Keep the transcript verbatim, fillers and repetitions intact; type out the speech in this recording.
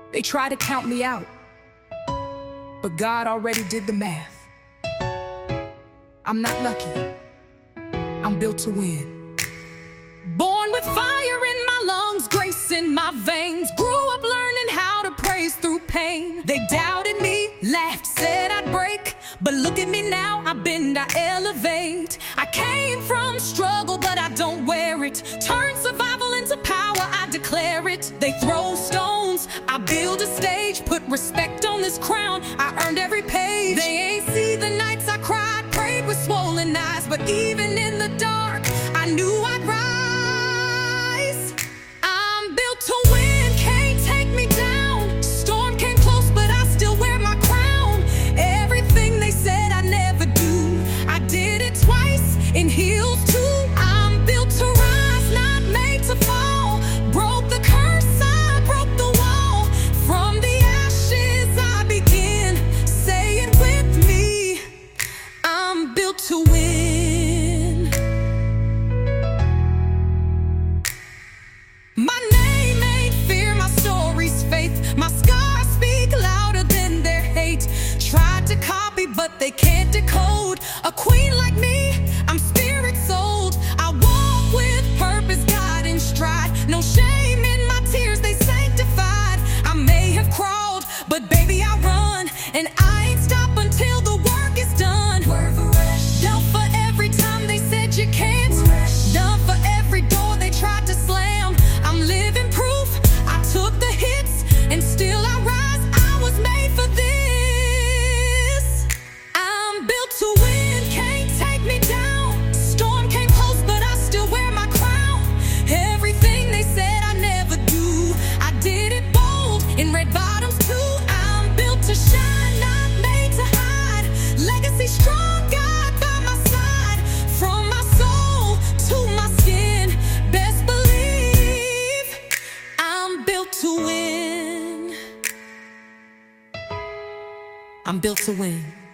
They try to count me out, but God already did the math. I'm not lucky, I'm built to win. Born with fire in my lungs, grace in my veins. Grew up learning how to praise through pain. They doubted me, laughed, said I'd break, but look at me now, I bend, I elevate. I came from struggle, but I don't wear it. Turn survival into power, I declare it. They throw stones, I build a stage. Put respect on this crown, I earned every page. They ain't see the nights I cried, prayed with swollen eyes, but even in the dark, I knew I'd rise. I'm built to win, can't take me down. Storm came close, but I still wear my crown. Everything they said I never do, I did it twice in heels too. I'm built to rise, not made to fall. Broke the curse, I broke the wall. From the ashes I begin, say it with me. I'm built to win. My name ain't fear, my story's faith. My scars speak louder than their hate. Tried to copy, but they can't decode a queen like me. I'm spirit sold. I walk with purpose, God in stride. No shame in my tears, they sanctified. I may have crawled, but baby I run, and I ain't stop until the work is done. Down for every time they said you can't. Done for every door they tried to slam. I'm living proof, I took the hits, and still I rise. I was made for this. I'm built to win, can't take me down. Storm came close, but I still wear my crown. Everything they said I never do, I did it bold, in red bottoms too. I'm built to shine, not made to hide. Legacy strong, God by my side. From my soul to my skin, best believe I'm built to win. I'm built to win.